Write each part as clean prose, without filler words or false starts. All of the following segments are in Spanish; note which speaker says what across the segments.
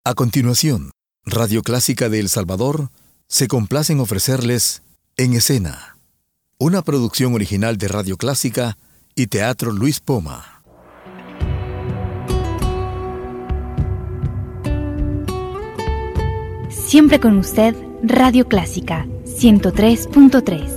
Speaker 1: A continuación, Radio Clásica de El Salvador se complace en ofrecerles En Escena, una producción original de Radio Clásica y Teatro Luis Poma.
Speaker 2: Siempre con usted, Radio Clásica 103.3.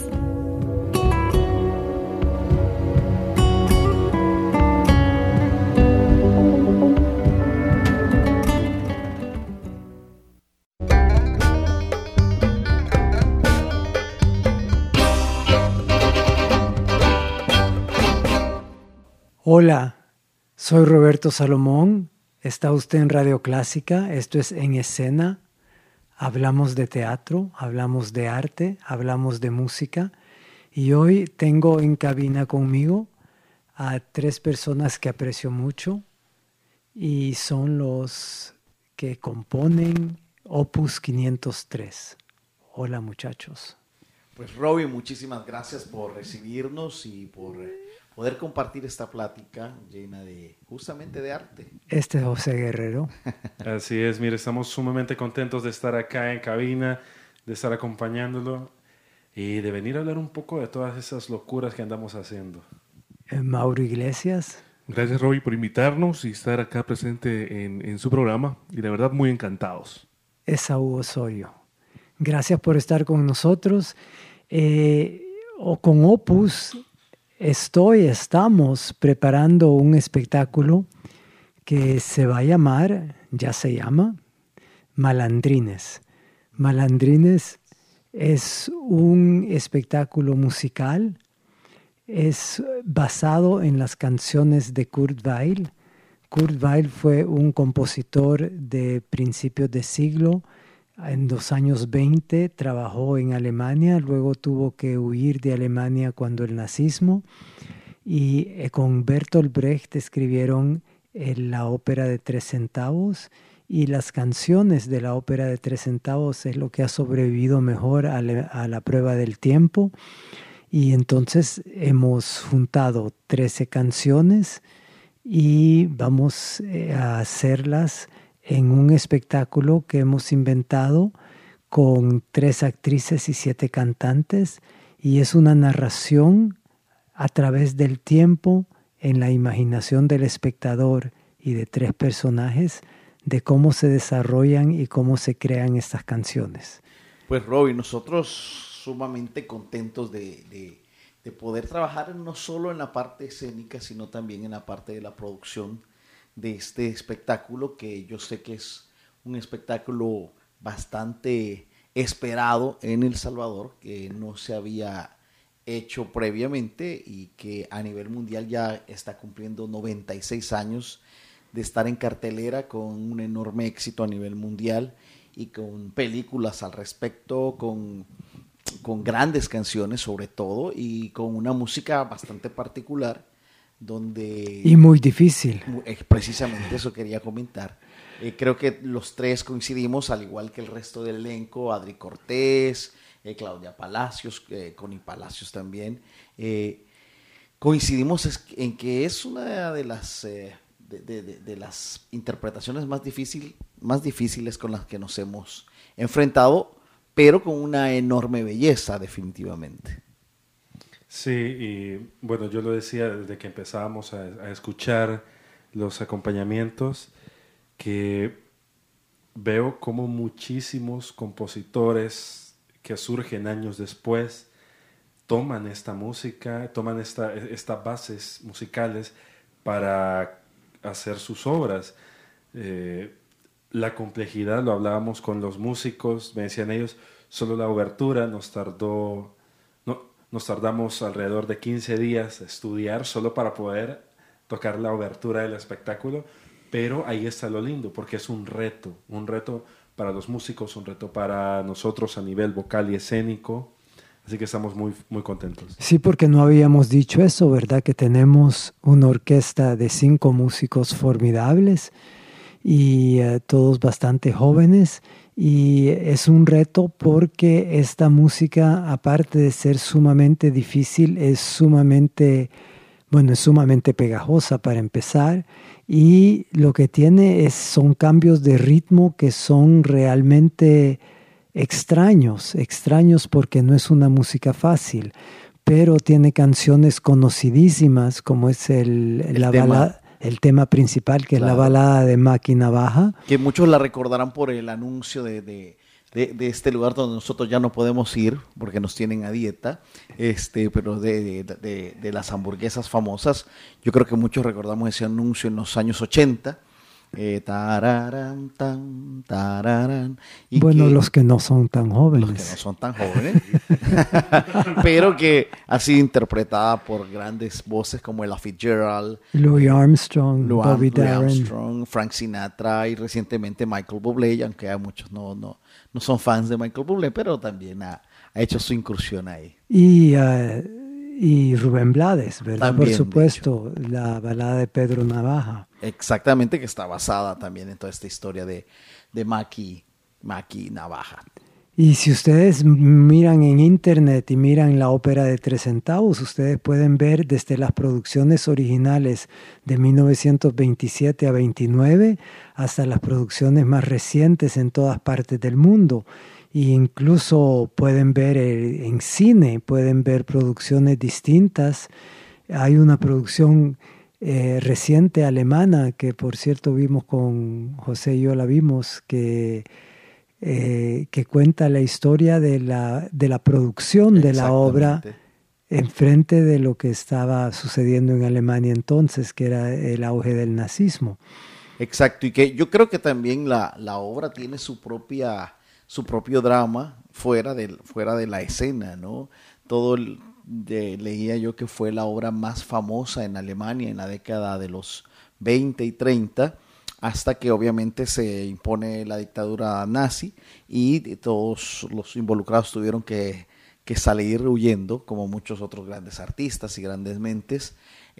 Speaker 3: Hola, soy Roberto Salomón, está usted en Radio Clásica, esto es En Escena, hablamos de teatro, hablamos de arte, hablamos de música y hoy tengo en cabina conmigo a tres personas que aprecio mucho y son los que componen Opus 503. Hola muchachos.
Speaker 4: Pues Robbie, muchísimas gracias por recibirnos y por poder compartir esta plática llena de justamente de arte.
Speaker 3: Este es José Guerrero.
Speaker 5: Así es, mire, estamos sumamente contentos de estar acá en cabina, de estar acompañándolo y de venir a hablar un poco de todas esas locuras que andamos haciendo.
Speaker 3: Mauro Iglesias.
Speaker 6: Gracias, Robbie, por invitarnos y estar acá presente en su programa y de verdad muy encantados.
Speaker 3: Esaú Osorio. Gracias por estar con nosotros. Con Opus estamos preparando un espectáculo que ya se llama Malandrines. Malandrines es un espectáculo musical, es basado en las canciones de Kurt Weill. Kurt Weill fue un compositor de principios de siglo. En los años 20 trabajó en Alemania, luego tuvo que huir de Alemania cuando el nazismo y con Bertolt Brecht escribieron la ópera de 3 centavos y las canciones de la ópera de 3 centavos es lo que ha sobrevivido mejor a la prueba del tiempo y entonces hemos juntado 13 canciones y vamos a hacerlas en un espectáculo que hemos inventado con 3 actrices y 7 cantantes y es una narración a través del tiempo en la imaginación del espectador y de 3 personajes de cómo se desarrollan y cómo se crean estas canciones.
Speaker 4: Pues Robbie, nosotros sumamente contentos de poder trabajar no solo en la parte escénica sino también en la parte de la producción de este espectáculo, que yo sé que es un espectáculo bastante esperado en El Salvador, que no se había hecho previamente y que a nivel mundial ya está cumpliendo 96 años de estar en cartelera con un enorme éxito a nivel mundial y con películas al respecto, con grandes canciones sobre todo y con una música bastante particular.
Speaker 3: Y muy difícil.
Speaker 4: Precisamente eso quería comentar. Creo que los 3 coincidimos, al igual que el resto del elenco, Adri Cortés, Claudia Palacios, Connie Palacios también. Coincidimos en que es una de las interpretaciones más difíciles con las que nos hemos enfrentado, pero con una enorme belleza, definitivamente.
Speaker 5: Sí, y bueno, yo lo decía desde que empezábamos a escuchar los acompañamientos, que veo como muchísimos compositores que surgen años después toman esta música, toman estas bases musicales para hacer sus obras. La complejidad, lo hablábamos con los músicos, me decían ellos, solo la obertura nos tardamos alrededor de 15 días a estudiar solo para poder tocar la obertura del espectáculo, pero ahí está lo lindo, porque es un reto para los músicos, un reto para nosotros a nivel vocal y escénico, así que estamos muy, muy contentos.
Speaker 3: Sí, porque no habíamos dicho eso, ¿verdad? Que tenemos una orquesta de 5 músicos formidables y todos bastante jóvenes. Y es un reto porque esta música, aparte de ser sumamente difícil, es sumamente bueno, es sumamente pegajosa para empezar, y lo que tiene son cambios de ritmo que son realmente extraños porque no es una música fácil, pero tiene canciones conocidísimas como es el tema principal, que claro, es la balada de Máquina Baja.
Speaker 4: Que muchos la recordarán por el anuncio de este lugar donde nosotros ya no podemos ir porque nos tienen a dieta, pero de las hamburguesas famosas. Yo creo que muchos recordamos ese anuncio en los años 80. Tararán, tan, tararán, y
Speaker 3: bueno, los que no son tan jóvenes.
Speaker 4: Los que no son tan jóvenes. Pero que ha sido interpretada por grandes voces como Ella Fitzgerald,
Speaker 3: Louis Armstrong, Bobby Darin,
Speaker 4: Armstrong, Frank Sinatra y recientemente Michael Bublé, aunque a muchos no son fans de Michael Bublé, pero también ha hecho su incursión ahí.
Speaker 3: Y Rubén Blades, ¿verdad?
Speaker 4: También,
Speaker 3: por supuesto, la balada de Pedro Navaja.
Speaker 4: Exactamente, que está basada también en toda esta historia de Maki Navaja.
Speaker 3: Y si ustedes miran en internet y miran la ópera de 3 centavos, ustedes pueden ver desde las producciones originales de 1927 a 29 hasta las producciones más recientes en todas partes del mundo. E incluso pueden ver en cine, pueden ver producciones distintas. Hay una producción reciente alemana que, por cierto, vimos con José y yo la vimos, que cuenta la historia de la producción de la obra enfrente de lo que estaba sucediendo en Alemania entonces, que era el auge del nazismo.
Speaker 4: Exacto, y que yo creo que también la obra tiene su propio drama fuera de la escena, ¿no? Leía yo que fue la obra más famosa en Alemania en la década de los 20 y 30, hasta que obviamente se impone la dictadura nazi y todos los involucrados tuvieron que salir huyendo, como muchos otros grandes artistas y grandes mentes.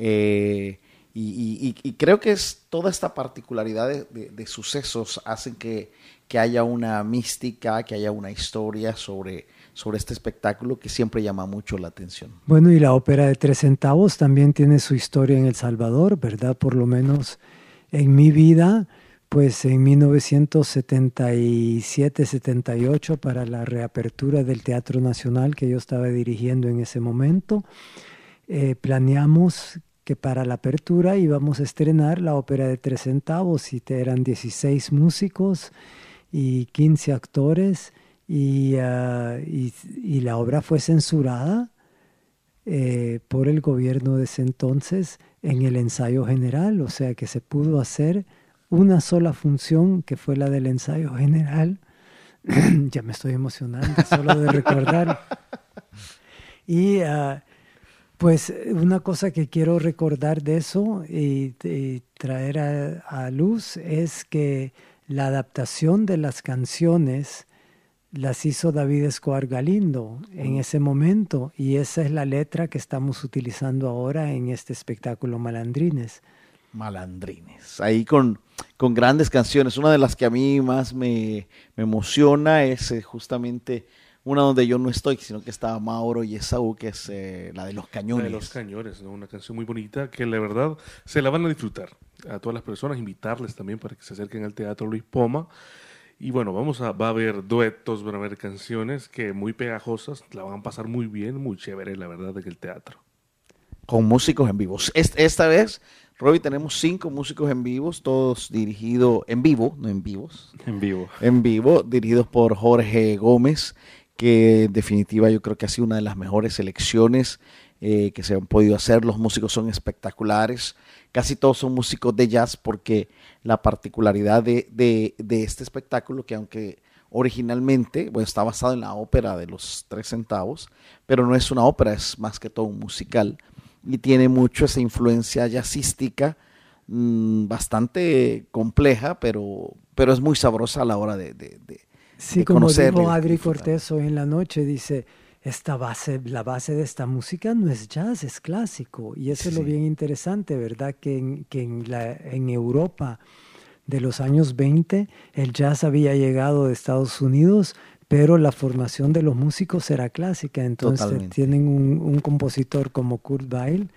Speaker 4: Y creo que es toda esta particularidad de sucesos hacen que haya una mística, que haya una historia sobre este espectáculo que siempre llama mucho la atención.
Speaker 3: Bueno, y la ópera de 3 centavos también tiene su historia en El Salvador, ¿verdad? Por lo menos en mi vida, pues en 1977-78, para la reapertura del Teatro Nacional que yo estaba dirigiendo en ese momento, planeamos que para la apertura íbamos a estrenar la ópera de 3 centavos y eran 16 músicos y 15 actores y la obra fue censurada por el gobierno de ese entonces en el ensayo general, o sea que se pudo hacer una sola función que fue la del ensayo general. Ya me estoy emocionando solo de recordar. Y pues una cosa que quiero recordar de eso y traer a luz es que la adaptación de las canciones las hizo David Escobar Galindo en ese momento, y esa es la letra que estamos utilizando ahora en este espectáculo Malandrines.
Speaker 4: Malandrines, ahí con grandes canciones. Una de las que a mí más me emociona es justamente una donde yo no estoy, sino que está Mauro y Esaú, que es la de Los Cañones.
Speaker 6: La de Los Cañones, ¿no? Una canción muy bonita que la verdad se la van a disfrutar. A todas las personas, invitarles también para que se acerquen al Teatro Luis Poma. Y bueno, va a haber duetos, van a haber canciones que muy pegajosas, la van a pasar muy bien, muy chévere, la verdad, en el teatro.
Speaker 4: Con músicos en vivo. Esta vez, Robbie, tenemos 5 músicos en vivos, todos dirigidos en vivo, no en vivos.
Speaker 5: En vivo.
Speaker 4: En vivo, dirigidos por Jorge Gómez, que en definitiva yo creo que ha sido una de las mejores selecciones que se han podido hacer. Los músicos son espectaculares, casi todos son músicos de jazz, porque la particularidad de este espectáculo, que aunque originalmente está basado en la ópera de los 3 centavos, pero no es una ópera, es más que todo un musical, y tiene mucho esa influencia jazzística, bastante compleja, pero es muy sabrosa a la hora de
Speaker 3: sí, como dijo Adri Cortés hoy en la noche, dice, la base de esta música no es jazz, es clásico. Y eso es lo bien interesante, ¿verdad? Que en Europa de los años 20 el jazz había llegado de Estados Unidos, pero la formación de los músicos era clásica. Entonces tienen un compositor como Kurt Weill,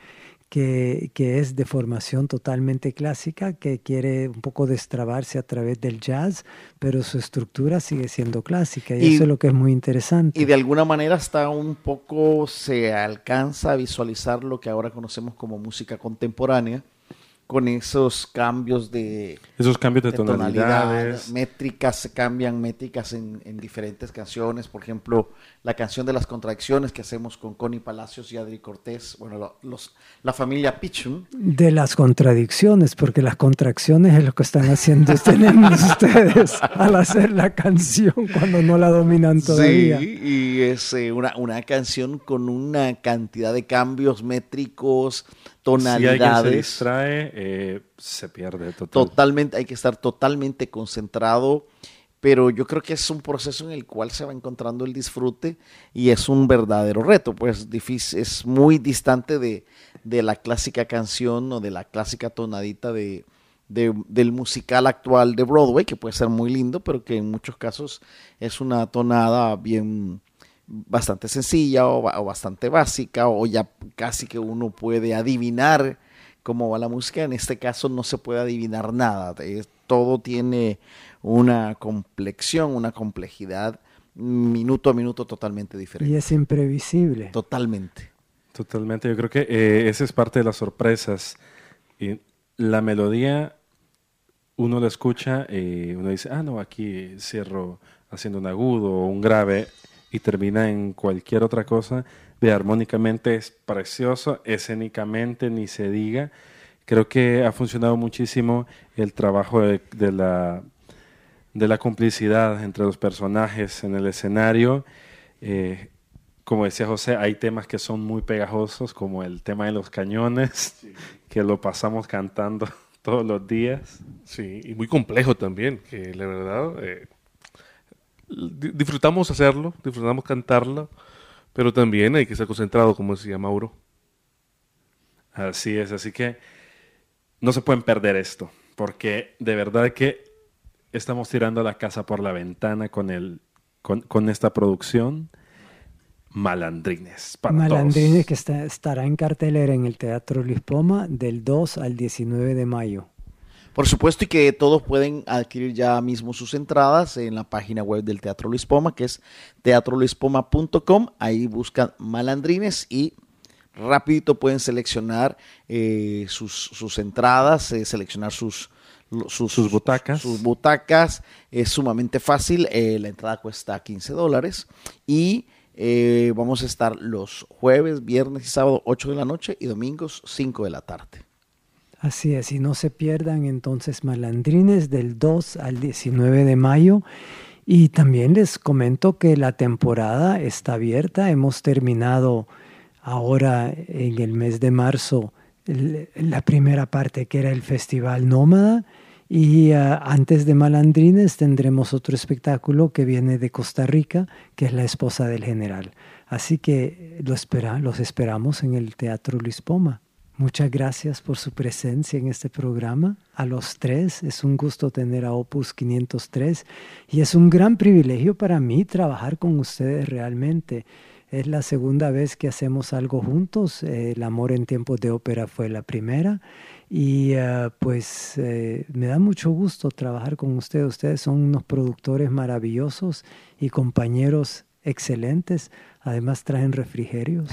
Speaker 3: que es de formación totalmente clásica, que quiere un poco destrabarse a través del jazz, pero su estructura sigue siendo clásica, y eso es lo que es muy interesante.
Speaker 4: Y de alguna manera hasta un poco se alcanza a visualizar lo que ahora conocemos como música contemporánea, con esos cambios de
Speaker 5: tonalidades.
Speaker 4: Métricas, se cambian métricas en diferentes canciones. Por ejemplo, la canción de las contradicciones que hacemos con Connie Palacios y Adri Cortés, bueno, la familia Pichum.
Speaker 3: De las contradicciones, porque las contracciones es lo que están haciendo ustedes al hacer la canción cuando no la dominan todavía.
Speaker 4: Sí, y es una canción con una cantidad de cambios métricos, tonalidades.
Speaker 5: Si alguien se distrae, se pierde
Speaker 4: totalmente. Hay que estar totalmente concentrado, pero yo creo que es un proceso en el cual se va encontrando el disfrute y es un verdadero reto, pues difícil, es muy distante de la clásica canción o de la clásica tonadita del musical actual de Broadway, que puede ser muy lindo, pero que en muchos casos es una tonada bastante sencilla o bastante básica, o ya casi que uno puede adivinar cómo va la música. En este caso no se puede adivinar nada, todo tiene una complexión, una complejidad minuto a minuto totalmente diferente.
Speaker 3: Y es imprevisible.
Speaker 4: Totalmente,
Speaker 5: yo creo que esa es parte de las sorpresas. Y la melodía, uno la escucha y uno dice, no, aquí cierro haciendo un agudo o un grave, y termina en cualquier otra cosa. Armónicamente es precioso, escénicamente ni se diga. Creo que ha funcionado muchísimo el trabajo de la complicidad entre los personajes en el escenario. Como decía José, hay temas que son muy pegajosos, como el tema de los cañones, que lo pasamos cantando todos los días.
Speaker 6: Sí, y muy complejo también, que la verdad... disfrutamos hacerlo, disfrutamos cantarlo, pero también hay que estar concentrado, como decía Mauro.
Speaker 5: Así es, así que no se pueden perder esto, porque de verdad que estamos tirando la casa por la ventana con esta producción. Malandrines para
Speaker 3: Malandrines,
Speaker 5: todos.
Speaker 3: que estará en cartelera en el Teatro Luis Poma del 2 al 19 de mayo.
Speaker 4: Por supuesto, y que todos pueden adquirir ya mismo sus entradas en la página web del Teatro Luis Poma, que es teatroluispoma.com. Ahí buscan Malandrines y rapidito pueden seleccionar sus entradas, seleccionar sus
Speaker 5: butacas.
Speaker 4: Sus butacas. Es sumamente fácil. La entrada cuesta $15 y vamos a estar los jueves, viernes y sábado 8 de la noche y domingos 5 de la tarde.
Speaker 3: Así es, y no se pierdan entonces Malandrines del 2 al 19 de mayo. Y también les comento que la temporada está abierta. Hemos terminado ahora en el mes de marzo la primera parte, que era el Festival Nómada. Y antes de Malandrines tendremos otro espectáculo que viene de Costa Rica, que es La Esposa del General. Así que los esperamos en el Teatro Luis Poma. Muchas gracias por su presencia en este programa. A los tres, es un gusto tener a Opus 503 y es un gran privilegio para mí trabajar con ustedes realmente. Es la segunda vez que hacemos algo juntos. El Amor en Tiempos de Ópera fue la primera y me da mucho gusto trabajar con ustedes. Ustedes son unos productores maravillosos y compañeros excelentes. Además traen refrigerios.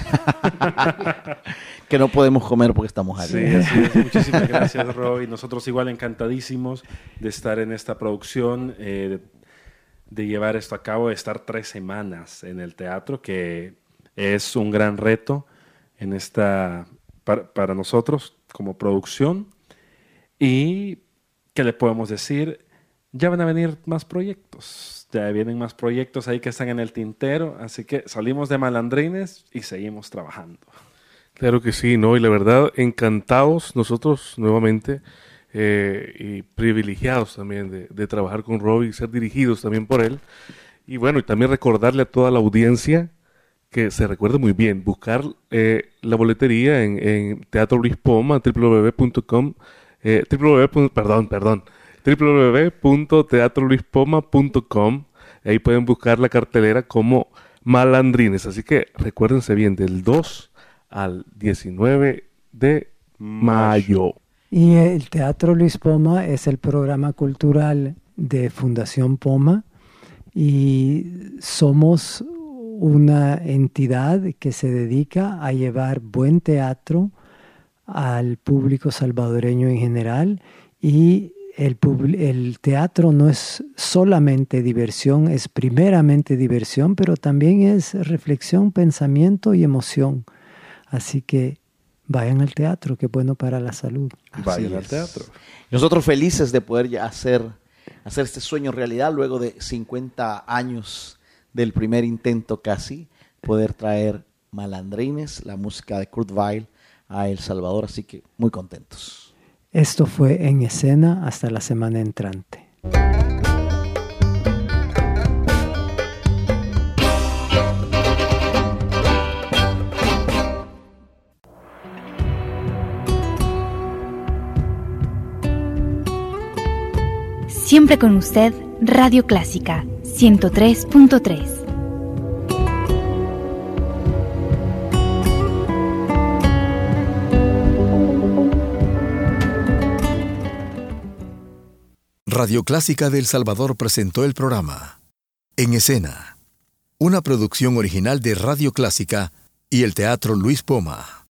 Speaker 4: Que no podemos comer porque estamos aquí.
Speaker 5: Sí, así es. Muchísimas gracias, Roy. Nosotros igual encantadísimos de estar en esta producción, de llevar esto a cabo, de estar 3 semanas en el teatro, que es un gran reto para nosotros como producción. Y, ¿qué le podemos decir? Ya van a venir más proyectos. Ya vienen más proyectos ahí que están en el tintero, así que salimos de Malandrines y seguimos trabajando.
Speaker 6: Claro que sí, ¿no? Y la verdad, encantados nosotros nuevamente y privilegiados también de trabajar con Roy y ser dirigidos también por él. Y bueno, y también recordarle a toda la audiencia que se recuerde muy bien, buscar la boletería en Teatro Luis Poma, www.com, www.teatroluispoma.com. Ahí pueden buscar la cartelera como Malandrines. Así que recuérdense bien, del 2 al 19 de mayo.
Speaker 3: Y el Teatro Luis Poma es el programa cultural de Fundación Poma y somos una entidad que se dedica a llevar buen teatro al público salvadoreño en general, y el teatro no es solamente diversión, es primeramente diversión, pero también es reflexión, pensamiento y emoción. Así que vayan al teatro, que es bueno para la salud.
Speaker 6: Vayan al teatro.
Speaker 4: Nosotros felices de poder ya hacer este sueño realidad luego de 50 años del primer intento casi, poder traer Malandrines, la música de Kurt Weill, a El Salvador, así que muy contentos.
Speaker 3: Esto fue En Escena, hasta la semana entrante.
Speaker 2: Siempre con usted, Radio Clásica 103.3.
Speaker 1: Radio Clásica de El Salvador presentó el programa En Escena, una producción original de Radio Clásica y el Teatro Luis Poma.